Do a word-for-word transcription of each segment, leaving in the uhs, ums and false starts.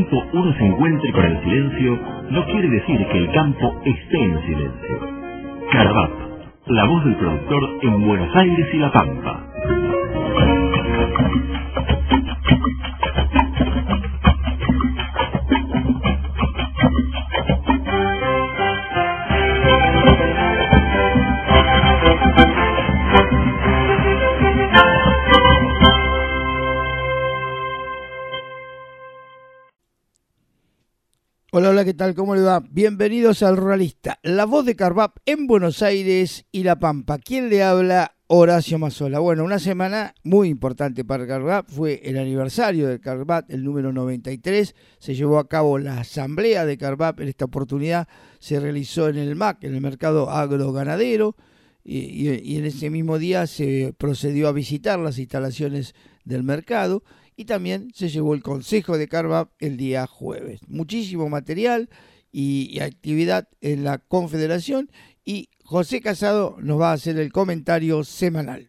pronto uno se encuentre con el silencio, no quiere decir que el campo esté en silencio. Carvap, la voz del productor en Buenos Aires y La Pampa. Hola, hola, ¿qué tal? ¿Cómo le va? Bienvenidos al Ruralista, la voz de Carvap en Buenos Aires y La Pampa. ¿Quién le habla? Horacio Mazzola. Bueno, una semana muy importante para Carvap, fue el aniversario de Carvap, el número noventa y tres. Se llevó a cabo la asamblea de Carvap, en esta oportunidad se realizó en el M A C, en el mercado agroganadero, y, y, y en ese mismo día se procedió a visitar las instalaciones del mercado. Y también se llevó el consejo de Carvap el día jueves. Muchísimo material y, y actividad en la Confederación. Y José Casado nos va a hacer el comentario semanal.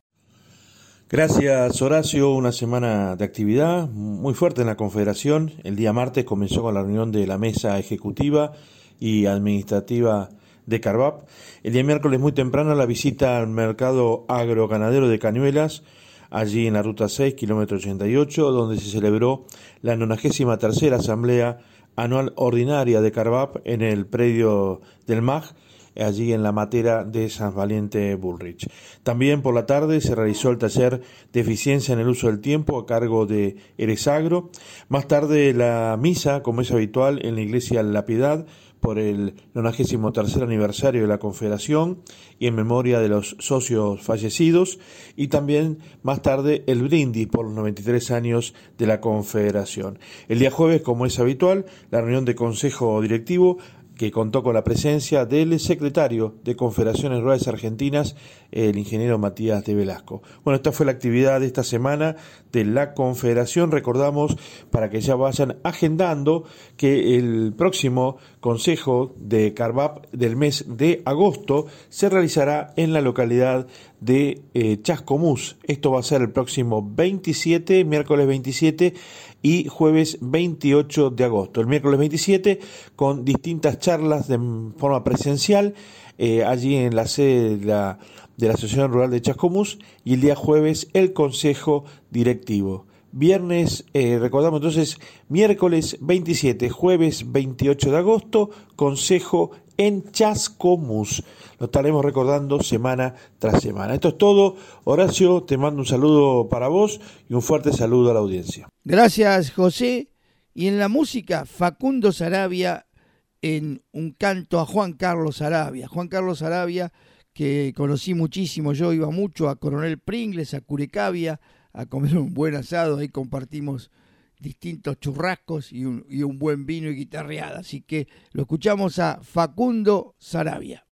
Gracias, Horacio. Una semana de actividad muy fuerte en la Confederación. El día martes comenzó con la reunión de la mesa ejecutiva y administrativa de Carvap. El día miércoles muy temprano la visita al mercado agroganadero de Cañuelas, allí en la ruta seis, kilómetro ochenta y ocho, donde se celebró la nonagésima tercera asamblea anual ordinaria de Carvap en el predio del M A G, allí en la matera de San Valiente Bullrich. También por la tarde se realizó el taller de eficiencia en el uso del tiempo a cargo de Eresagro. Más tarde la misa, como es habitual en la iglesia La Piedad, por el nonagésimo tercer aniversario de la Confederación y en memoria de los socios fallecidos, y también más tarde el brindis por los noventa y tres años de la Confederación. El día jueves, como es habitual, la reunión de Consejo Directivo, que contó con la presencia del secretario de Confederaciones Rurales Argentinas, el ingeniero Matías de Velasco. Bueno, esta fue la actividad de esta semana de la Confederación. Recordamos, para que ya vayan agendando, que el próximo Consejo de Carvap del mes de agosto se realizará en la localidad de eh, Chascomús. Esto va a ser el próximo veintisiete, miércoles veintisiete y jueves veintiocho de agosto. El miércoles veintisiete con distintas charlas de forma presencial eh, allí en la sede de la, de la Asociación Rural de Chascomús, y el día jueves el Consejo Directivo. Viernes, eh, recordamos entonces, miércoles veintisiete, jueves veintiocho de agosto, Consejo en Chascomús. Lo estaremos recordando semana tras semana. Esto es todo. Horacio, te mando un saludo para vos y un fuerte saludo a la audiencia. Gracias, José. Y en la música, Facundo Saravia en un canto a Juan Carlos Saravia. Juan Carlos Saravia, que conocí muchísimo, yo iba mucho a Coronel Pringles, a Curecavia, a comer un buen asado, ahí compartimos distintos churrascos y un, y un buen vino y guitarreada. Así que lo escuchamos a Facundo Saravia.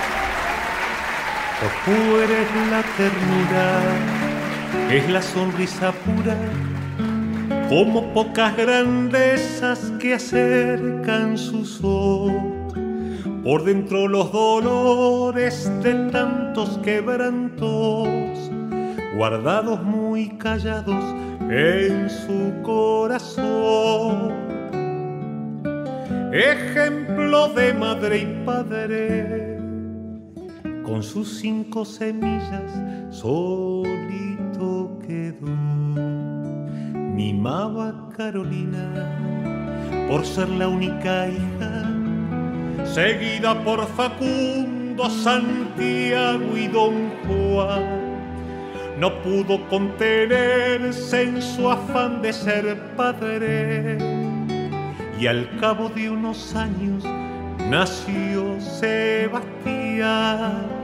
Tú eres la ternura, es la sonrisa pura, como pocas grandezas que acercan su sol. Por dentro los dolores de tantos quebrantos, guardados muy callados en su corazón. Ejemplo de madre y padre, con sus cinco semillas solito quedó. Mimaba a Carolina por ser la única hija, seguida por Facundo, Santiago y Don Juan. No pudo contenerse en su afán de ser padre, y al cabo de unos años nació Sebastián.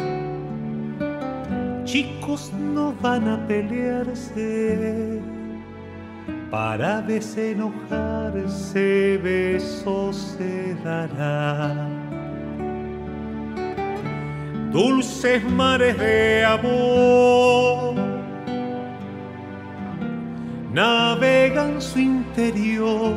Chicos, no van a pelearse, para desenojarse besos se darán. Dulces mares de amor navegan su interior.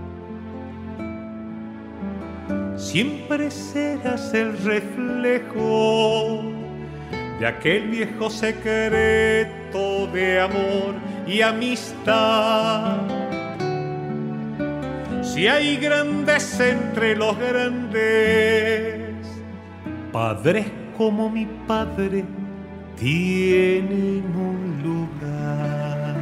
Siempre serás el reflejo de aquel viejo secreto de amor y amistad. Si hay grandes entre los grandes, padres como mi padre tienen un lugar.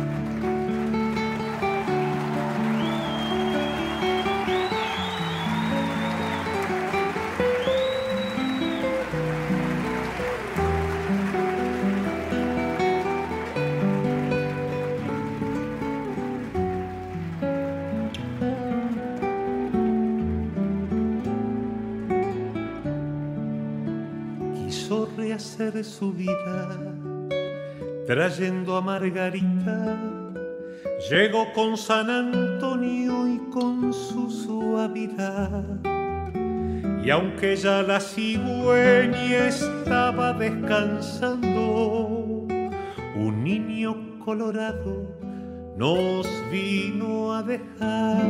Rehacer su vida, trayendo a Margarita, llegó con San Antonio y con su suavidad. Y aunque ya la cigüeña estaba descansando, un niño colorado nos vino a dejar.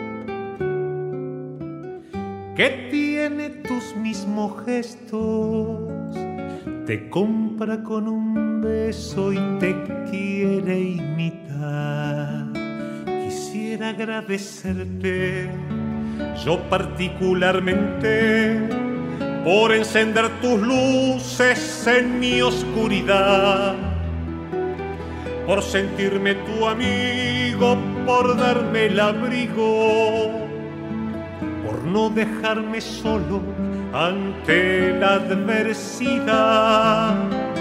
Que tiene tus mismos gestos, te compra con un beso y te quiere imitar. Quisiera agradecerte, yo particularmente, por encender tus luces en mi oscuridad, por sentirme tu amigo, por darme el abrigo, por no dejarme solo ante la adversidad.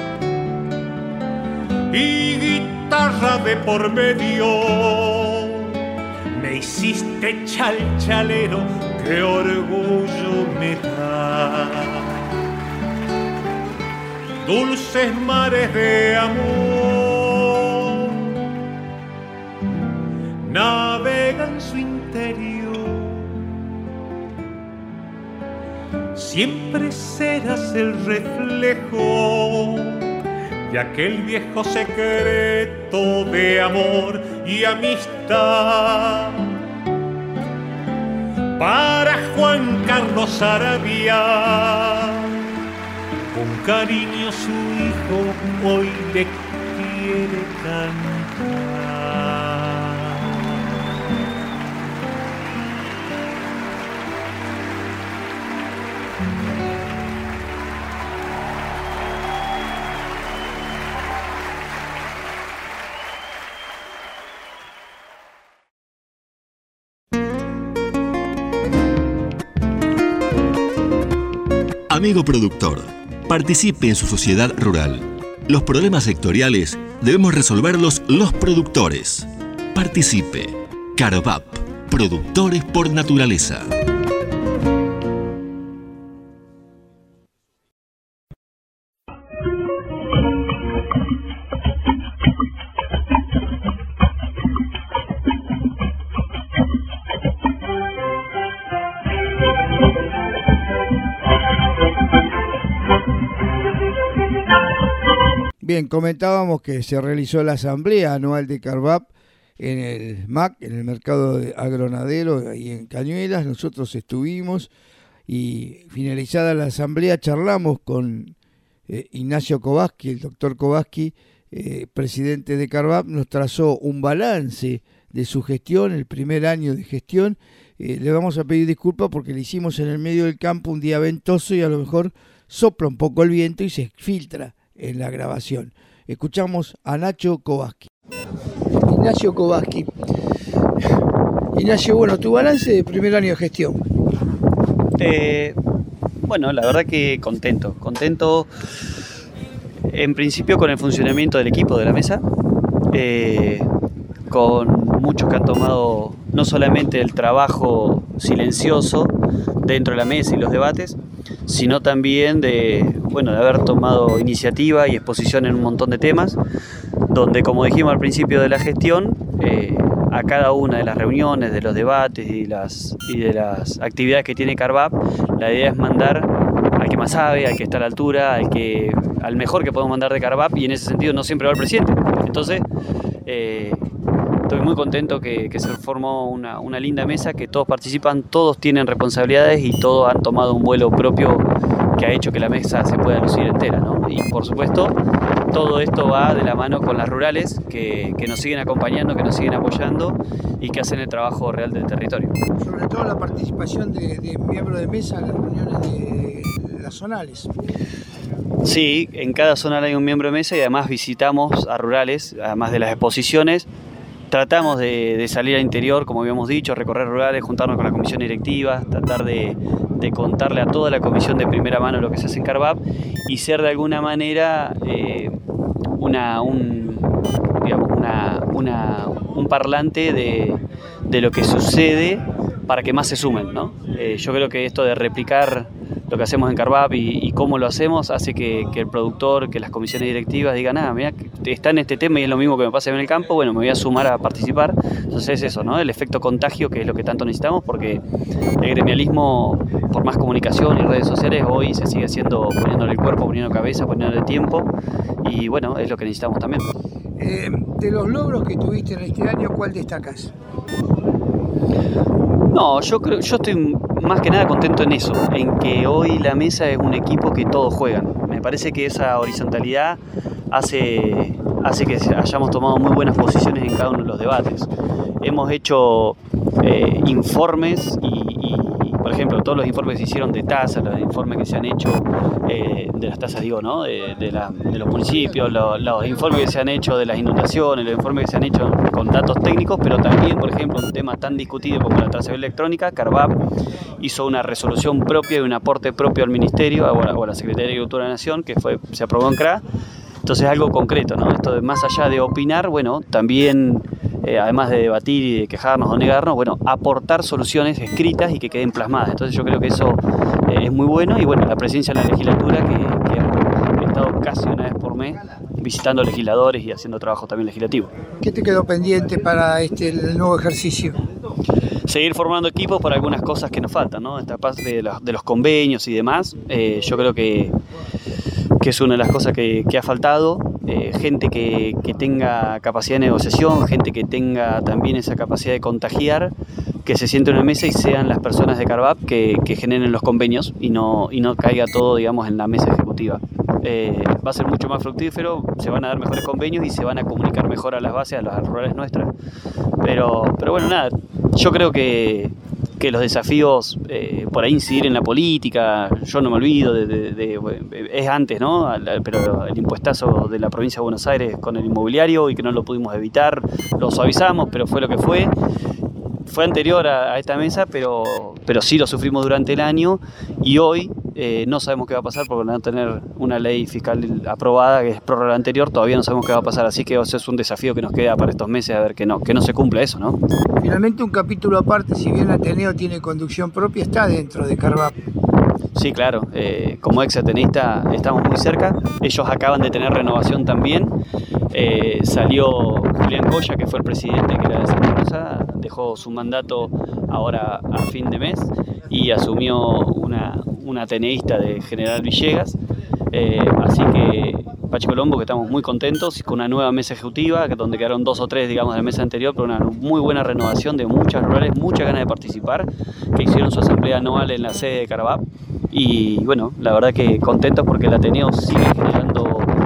Y guitarra de por medio, me hiciste chalchalero, qué orgullo me da. Dulces mares de amor navegan su interior. Siempre serás el reflejo de aquel viejo secreto de amor y amistad. Para Juan Carlos Arabia, con cariño su hijo hoy le quiere cantar. Amigo productor, participe en su sociedad rural. Los problemas sectoriales debemos resolverlos los productores. Participe. Carvap, productores por naturaleza. Bien, comentábamos que se realizó la asamblea anual de Carvap en el M A C, en el mercado agronadero, ahí en Cañuelas. Nosotros estuvimos y finalizada la asamblea charlamos con eh, Ignacio Kovaski, el doctor Kovaski, eh, presidente de Carvap. Nos trazó un balance de su gestión, el primer año de gestión. Eh, le vamos a pedir disculpas porque le hicimos en el medio del campo un día ventoso y a lo mejor sopla un poco el viento y se filtra en la grabación. Escuchamos a Nacho Kovaski. Ignacio Kovaski. Ignacio, bueno, tu balance de primer año de gestión. Eh, bueno, la verdad que contento. Contento en principio con el funcionamiento del equipo de la mesa, eh, con muchos que han tomado no solamente el trabajo silencioso dentro de la mesa y los debates, sino también de, bueno, de haber tomado iniciativa y exposición en un montón de temas, donde, como dijimos al principio de la gestión, eh, a cada una de las reuniones, de los debates y, las, y de las actividades que tiene Carvap, la idea es mandar al que más sabe, al que está a la altura, al, que, al mejor que podemos mandar de Carvap, y en ese sentido no siempre va el presidente. Entonces, eh, estoy muy contento que, que se formó una, una linda mesa, que todos participan, todos tienen responsabilidades y todos han tomado un vuelo propio que ha hecho que la mesa se pueda lucir entera, ¿no? Y por supuesto, todo esto va de la mano con las rurales que, que nos siguen acompañando, que nos siguen apoyando y que hacen el trabajo real del territorio. Sobre todo la participación de, de miembros de mesa en las reuniones de las zonales. Sí, en cada zonal hay un miembro de mesa y además visitamos a rurales, además de las exposiciones. Tratamos de, de salir al interior, como habíamos dicho, recorrer rurales, juntarnos con la comisión directiva, tratar de, de contarle a toda la comisión de primera mano lo que se hace en CARVAP y ser de alguna manera eh, una, un, digamos, una, una, un parlante de, de lo que sucede para que más se sumen, ¿no? Eh, yo creo que esto de replicar lo que hacemos en CARVAP y, y cómo lo hacemos hace que, que el productor, que las comisiones directivas digan, ah, mira, está en este tema y es lo mismo que me pasa en el campo, bueno, me voy a sumar a participar. Entonces es eso, ¿no? El efecto contagio, que es lo que tanto necesitamos, porque el gremialismo, por más comunicación y redes sociales, hoy se sigue haciendo, poniéndole el cuerpo, poniendo cabeza, poniéndole tiempo, y bueno, es lo que necesitamos también. Eh, de los logros que tuviste en este año, ¿cuál destacás? No, yo creo, yo estoy más que nada contento en eso, en que hoy la mesa es un equipo que todos juegan. Me parece que esa horizontalidad hace, hace que hayamos tomado muy buenas posiciones en cada uno de los debates. Hemos hecho eh, informes y, y, y, por ejemplo, todos los informes que se hicieron de tasas, los informes que se han hecho eh, de las tasas, digo, ¿no? De, de, la, de los municipios, lo, los informes que se han hecho de las inundaciones, los informes que se han hecho con datos técnicos, pero también, por ejemplo, un tema tan discutido como la trazabilidad electrónica. CARVAP hizo una resolución propia y un aporte propio al Ministerio o a la, o a la Secretaría de Agricultura de la Nación, que fue, se aprobó en C R A. Entonces es algo concreto, ¿no? Esto de más allá de opinar, bueno, también, eh, además de debatir y de quejarnos o negarnos, bueno, aportar soluciones escritas y que queden plasmadas. Entonces yo creo que eso eh, es muy bueno y bueno, la presencia en la legislatura, que, que hemos estado casi una vez por mes visitando legisladores y haciendo trabajo también legislativo. ¿Qué te quedó pendiente para este el nuevo ejercicio? Seguir formando equipos para algunas cosas que nos faltan, ¿no? Esta parte de los, de los convenios y demás, eh, yo creo que, que es una de las cosas que, que ha faltado. Eh, gente que, que tenga capacidad de negociación, gente que tenga también esa capacidad de contagiar, que se siente en una mesa y sean las personas de CARVAP que, que generen los convenios y no, y no caiga todo, digamos, en la mesa ejecutiva. Eh, va a ser mucho más fructífero, se van a dar mejores convenios y se van a comunicar mejor a las bases, a las rurales nuestras. Pero, pero bueno, nada, yo creo que, que los desafíos, eh, por ahí incidir en la política, yo no me olvido, de, de, de, de, es antes, ¿no? Pero el impuestazo de la provincia de Buenos Aires con el inmobiliario y que no lo pudimos evitar, lo suavizamos, pero fue lo que fue. Fue anterior a, a esta mesa, pero, pero sí lo sufrimos durante el año y hoy eh, no sabemos qué va a pasar porque van a tener una ley fiscal aprobada que es prórroga anterior, todavía no sabemos qué va a pasar, así que eso es un desafío que nos queda para estos meses, a ver que no, que no se cumpla eso, ¿no? Finalmente un capítulo aparte, si bien Ateneo tiene conducción propia, está dentro de CARVAP. Sí, claro, eh, como ex atenista estamos muy cerca, ellos acaban de tener renovación también, eh, salió Julián Coya, que fue el presidente que era de Santa Rosa, dejó su mandato ahora a fin de mes y asumió una, una ateneísta de General Villegas, eh, así que Pachi Colombo, que estamos muy contentos, con una nueva mesa ejecutiva, donde quedaron dos o tres, digamos, de la mesa anterior, pero una muy buena renovación de muchas rurales, muchas ganas de participar, que hicieron su asamblea anual en la sede de CARVAP. Y bueno, la verdad que contentos porque el Ateneo sigue generando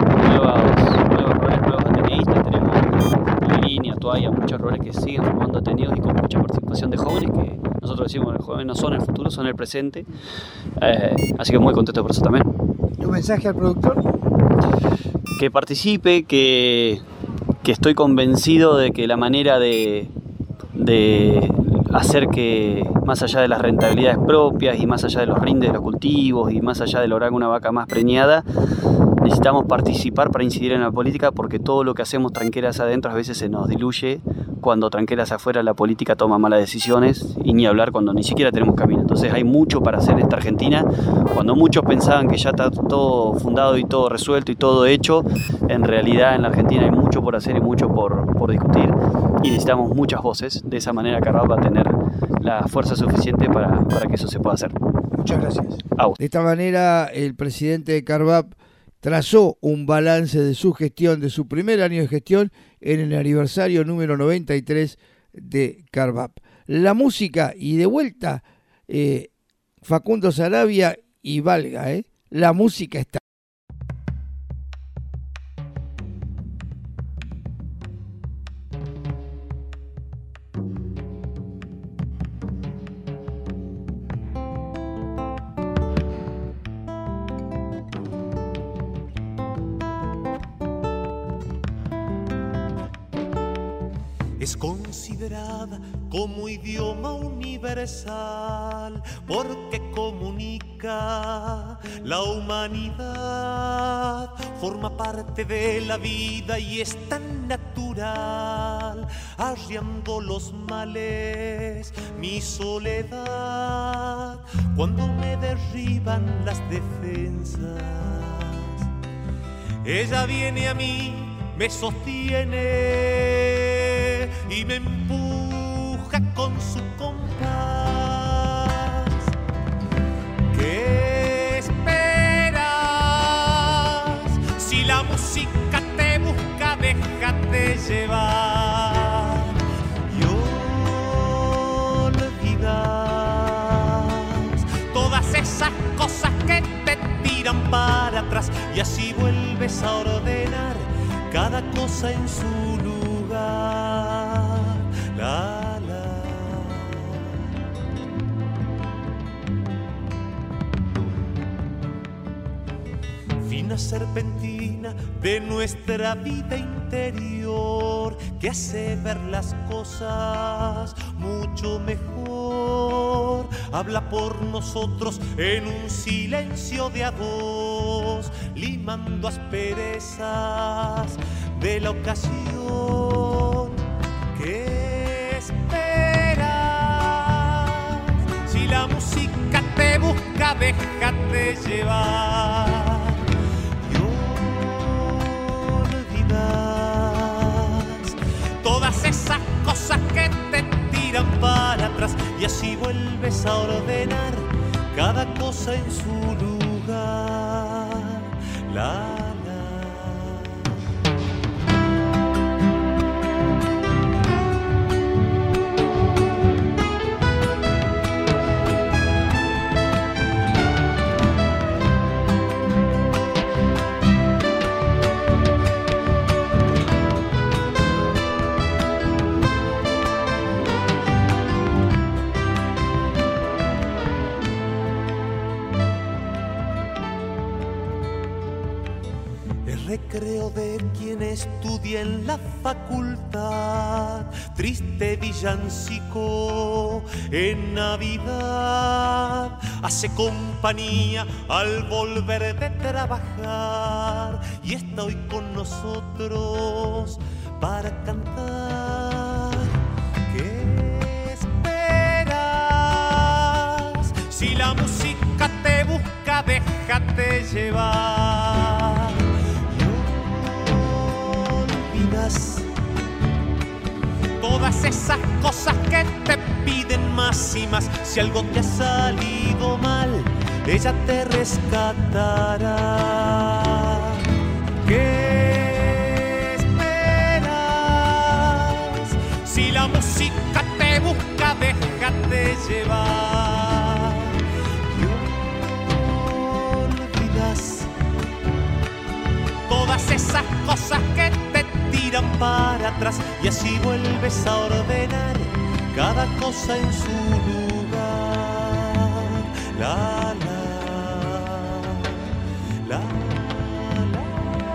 nuevas, nuevos rurales, nuevos ateneístas. Tenemos Línea, Toalla, muchos rurales que siguen formando ateneos y con mucha participación de jóvenes, que nosotros decimos que los jóvenes no son el futuro, son el presente. Eh, así que muy contentos por eso también. ¿Tu mensaje al productor? Que participe, que, que estoy convencido de que la manera de, de hacer que, más allá de las rentabilidades propias y más allá de los rindes de los cultivos y más allá de lograr una vaca más preñada, necesitamos participar para incidir en la política, porque todo lo que hacemos tranqueras adentro a veces se nos diluye cuando tranqueras afuera la política toma malas decisiones, y ni hablar cuando ni siquiera tenemos camino. Entonces hay mucho para hacer en esta Argentina. Cuando muchos pensaban que ya está todo fundado y todo resuelto y todo hecho, en realidad en la Argentina hay mucho por hacer y mucho por, por discutir, y necesitamos muchas voces. De esa manera CARVAP va a tener la fuerza suficiente para, para que eso se pueda hacer. Muchas gracias. Au. De esta manera el presidente de CARVAP trazó un balance de su gestión, de su primer año de gestión, en el aniversario número noventa y tres de CARVAP. La música, y de vuelta, eh, Facundo Sarabia y Valga, ¿eh? La música está. es considerada como idioma universal porque comunica la humanidad, forma parte de la vida y es tan natural, arriando los males mi soledad cuando me derriban las defensas. Ella viene a mí, me sostiene y me empuja con su compás. ¿Qué esperas? Si la música te busca, déjate llevar y olvidas todas esas cosas que te tiran para atrás y así vuelves a ordenar cada cosa en su lugar. La, la. Fina serpentina de nuestra vida interior que hace ver las cosas mucho mejor. Habla por nosotros en un silencio de a dos, limando asperezas de la ocasión. ¿Qué esperas? Si la música te busca, déjate llevar y olvidas todas esas cosas que te tiran para atrás y así vuelves a ordenar cada cosa en su lugar. La recreo de quien estudia en la facultad, triste villancico en Navidad, hace compañía al volver de trabajar y está hoy con nosotros para cantar. ¿Qué esperas? Si la música te busca, déjate llevar. Todas esas cosas que te piden más y más. Si algo te ha salido mal, ella te rescatará. ¿Qué esperas? Si la música te busca, déjate llevar y olvidas todas esas cosas que te tiran para atrás y así vuelves a ordenar cada cosa en su lugar. La, la, la, la,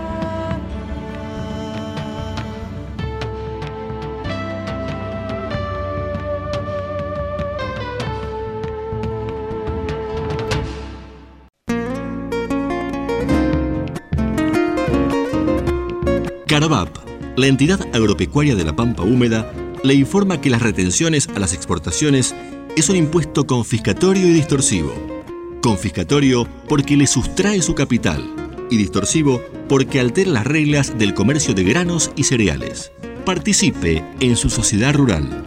Carabap, la entidad agropecuaria de la Pampa Húmeda, le informa que las retenciones a las exportaciones es un impuesto confiscatorio y distorsivo. Confiscatorio porque le sustrae su capital y distorsivo porque altera las reglas del comercio de granos y cereales. Participe en su sociedad rural.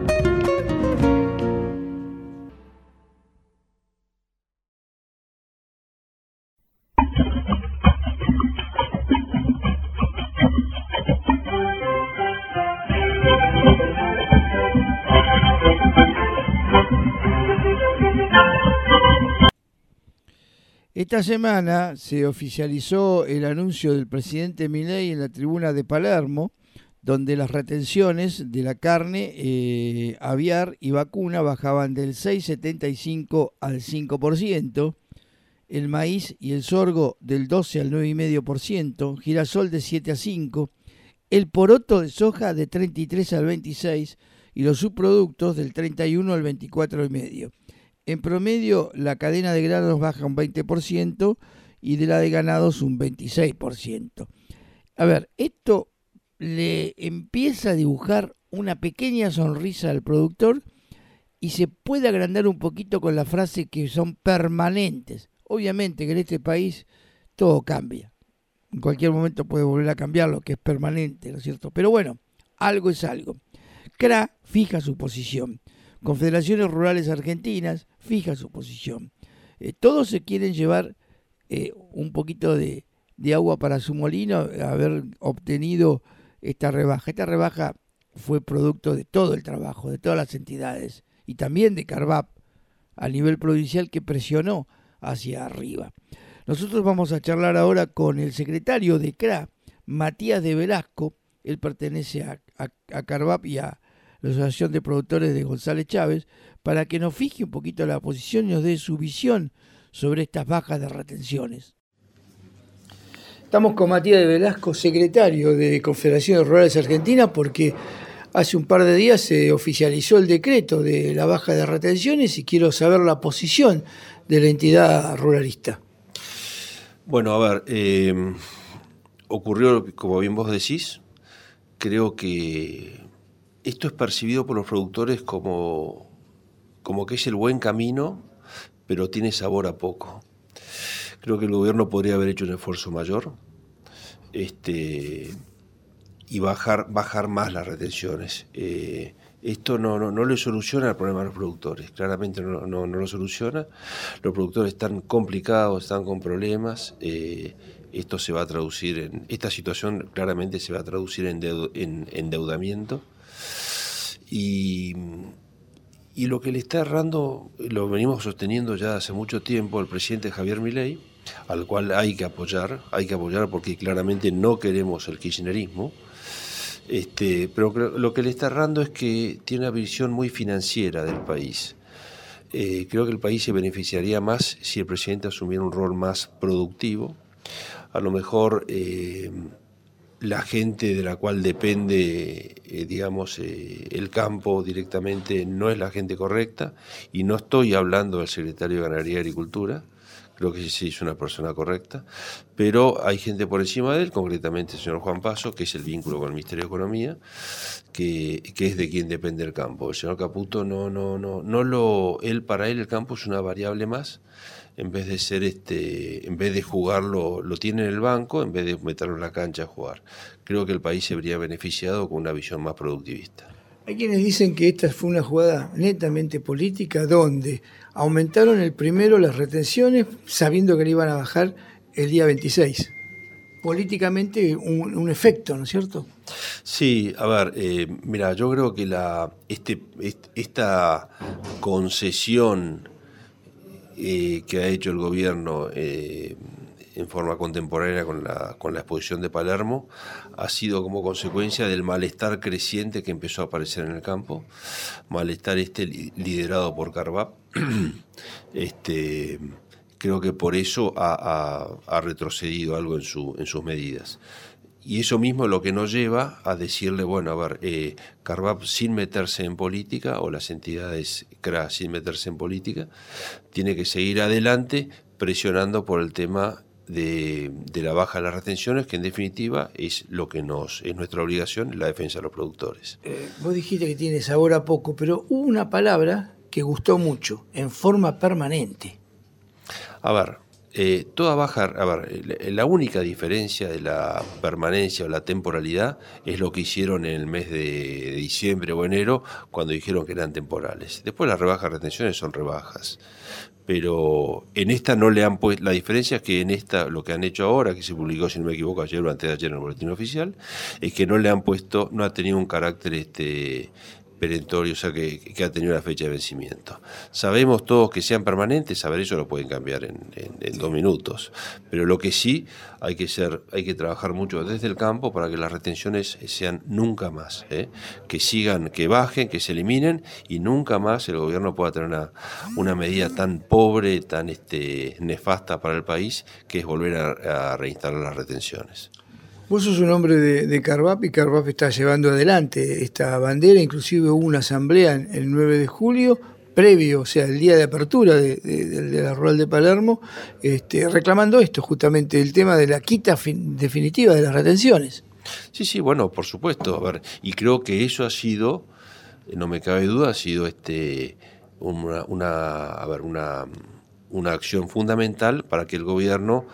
Esta semana se oficializó el anuncio del presidente Milei en la tribuna de Palermo, donde las retenciones de la carne, eh, aviar y vacuna bajaban del seis coma setenta y cinco al cinco por ciento, el maíz y el sorgo del doce al nueve coma cinco por ciento, girasol de siete a cinco el poroto de soja de treinta y tres al veintiséis y los subproductos del treinta y uno al veinticuatro y medio. En promedio, la cadena de granos baja un veinte por ciento y de la de ganados un veintiséis por ciento. A ver, esto le empieza a dibujar una pequeña sonrisa al productor y se puede agrandar un poquito con la frase que son permanentes. Obviamente que en este país todo cambia. En cualquier momento puede volver a cambiar lo que es permanente, ¿no es cierto? Pero bueno, algo es algo. C R A fija su posición. Confederaciones Rurales Argentinas fija su posición. Eh, todos se quieren llevar eh, un poquito de, de agua para su molino, haber obtenido esta rebaja. Esta rebaja fue producto de todo el trabajo, de todas las entidades y también de Carvap a nivel provincial que presionó hacia arriba. Nosotros vamos a charlar ahora con el secretario de C R A, Matías de Velasco. Él pertenece a, a, a Carvap y a la Asociación de Productores de González Chávez, para que nos fije un poquito la posición y nos dé su visión sobre estas bajas de retenciones. Estamos con Matías de Velasco, secretario de Confederaciones Rurales Argentinas, porque hace un par de días se oficializó el decreto de la baja de retenciones y quiero saber la posición de la entidad ruralista. Bueno, a ver, eh, ocurrió, como bien vos decís, creo que esto es percibido por los productores como, como que es el buen camino, pero tiene sabor a poco. Creo que el gobierno podría haber hecho un esfuerzo mayor este, y bajar, bajar más las retenciones. Eh, esto no, no, no le soluciona el problema a los productores, claramente no, no, no lo soluciona. Los productores están complicados, están con problemas. Eh, esto se va a traducir en, esta situación claramente se va a traducir en, deu, en endeudamiento. Y, y lo que le está errando, lo venimos sosteniendo ya hace mucho tiempo el presidente Javier Milei, al cual hay que apoyar, hay que apoyar porque claramente no queremos el kirchnerismo, este, pero lo que le está errando es que tiene una visión muy financiera del país. Eh, creo que el país se beneficiaría más si el presidente asumiera un rol más productivo. A lo mejor eh, la gente de la cual depende, eh, digamos, eh, el campo directamente no es la gente correcta, y no estoy hablando del secretario de Ganadería y Agricultura, creo que sí es una persona correcta, pero hay gente por encima de él, concretamente el señor Juan Paso, que es el vínculo con el Ministerio de Economía, que, que es de quien depende el campo. El señor Caputo no, no, no, no lo, él para él el campo es una variable más. En vez de ser este, en vez de jugarlo, lo tiene en el banco, en vez de meterlo en la cancha a jugar. Creo que el país se habría beneficiado con una visión más productivista. Hay quienes dicen que esta fue una jugada netamente política, donde aumentaron el primero las retenciones, sabiendo que le iban a bajar el día veintiséis. Políticamente un, un efecto, ¿no es cierto? Sí, a ver, eh, mira, yo creo que la, este, este, esta concesión Eh, que ha hecho el gobierno eh, en forma contemporánea con la, con la exposición de Palermo ha sido como consecuencia del malestar creciente que empezó a aparecer en el campo, malestar este liderado por Carvap. este, creo que por eso ha, ha, ha retrocedido algo en, su, en sus medidas. Y eso mismo es lo que nos lleva a decirle, bueno, a ver, eh, Carvap sin meterse en política, o las entidades C R A sin meterse en política, tiene que seguir adelante presionando por el tema de, de la baja de las retenciones, que en definitiva es lo que nos es nuestra obligación, la defensa de los productores. Eh, vos dijiste que tiene sabor a poco, pero hubo una palabra que gustó mucho, en forma permanente. A ver, Eh, toda baja, a ver, la única diferencia de la permanencia o la temporalidad es lo que hicieron en el mes de diciembre o enero, cuando dijeron que eran temporales. Después las rebajas de retenciones son rebajas, pero en esta no le han puesto, la diferencia es que en esta, lo que han hecho ahora, que se publicó, si no me equivoco, ayer o antes de ayer en el boletín oficial, es que no le han puesto, no ha tenido un carácter este perentorio, o sea, que, que ha tenido la fecha de vencimiento. Sabemos todos que sean permanentes, saber eso lo pueden cambiar en, en, en dos minutos, pero lo que sí hay que ser, hay que trabajar mucho desde el campo para que las retenciones sean nunca más, ¿eh? que sigan, que bajen, que se eliminen, y nunca más el gobierno pueda tener una, una medida tan pobre, tan este, nefasta para el país, que es volver a, a reinstalar las retenciones. Vos sos un hombre de, de Carvap y Carvap está llevando adelante esta bandera, inclusive hubo una asamblea en, el nueve de julio, previo, o sea, el día de apertura de, de, de, de la Rural de Palermo, este, reclamando esto, justamente el tema de la quita fin, definitiva de las retenciones. Sí, sí, bueno, por supuesto, a ver, y creo que eso ha sido, no me cabe duda, ha sido este una, una a ver, una, una acción fundamental para que el gobierno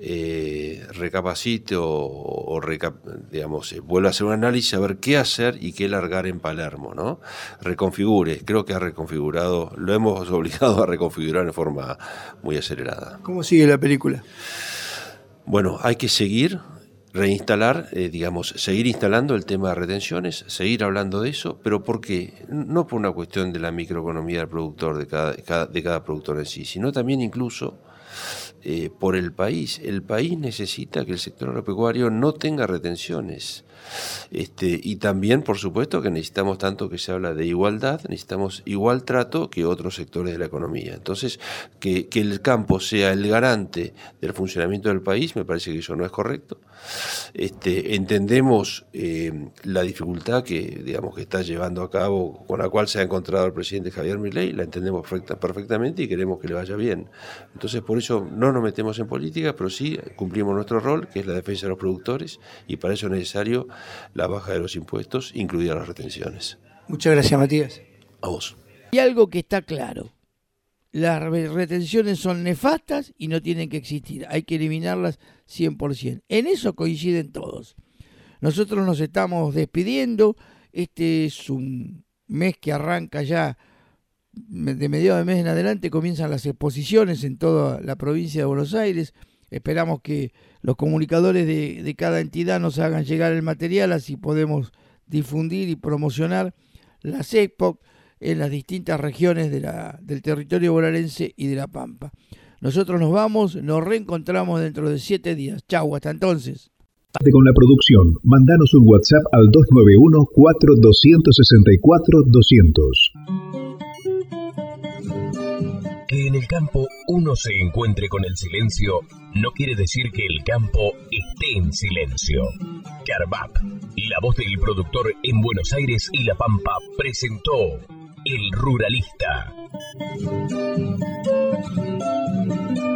eh, recapacite o, o recap, digamos, eh, vuelva a hacer un análisis a ver qué hacer y qué largar en Palermo, ¿no? Reconfigure, creo que ha reconfigurado, lo hemos obligado a reconfigurar de forma muy acelerada. ¿Cómo sigue la película? Bueno, hay que seguir. Reinstalar, eh, digamos, seguir instalando el tema de retenciones, seguir hablando de eso, pero ¿por qué? No por una cuestión de la microeconomía del productor, de cada, de cada, de cada productor en sí, sino también incluso eh, por el país. El país necesita que el sector agropecuario no tenga retenciones. Este, y también, por supuesto, que necesitamos, tanto que se habla de igualdad, necesitamos igual trato que otros sectores de la economía. Entonces, que, que el campo sea el garante del funcionamiento del país, me parece que eso no es correcto. Este, entendemos eh, la dificultad que, digamos, que está llevando a cabo, con la cual se ha encontrado el presidente Javier Milei, la entendemos perfecta, perfectamente y queremos que le vaya bien. Entonces, por eso no nos metemos en política, pero sí cumplimos nuestro rol, que es la defensa de los productores, y para eso es necesario la baja de los impuestos, incluidas las retenciones. Muchas gracias, Matías. A vos. Y algo que está claro, las retenciones son nefastas y no tienen que existir, hay que eliminarlas cien por ciento. En eso coinciden todos. Nosotros nos estamos despidiendo, este es un mes que arranca ya, de mediados de mes en adelante comienzan las exposiciones en toda la provincia de Buenos Aires. Esperamos que los comunicadores de, de cada entidad nos hagan llegar el material, así podemos difundir y promocionar las Expo en las distintas regiones de la, del territorio bonaerense y de La Pampa. Nosotros nos vamos, nos reencontramos dentro de siete días. Chau, hasta entonces. Con la producción, mandanos un WhatsApp al dos nueve uno, cuatro dos seis cuatro, dos cero cero. Que en el campo uno se encuentre con el silencio no quiere decir que el campo esté en silencio. Carvap, la voz del productor en Buenos Aires y La Pampa, presentó El Ruralista.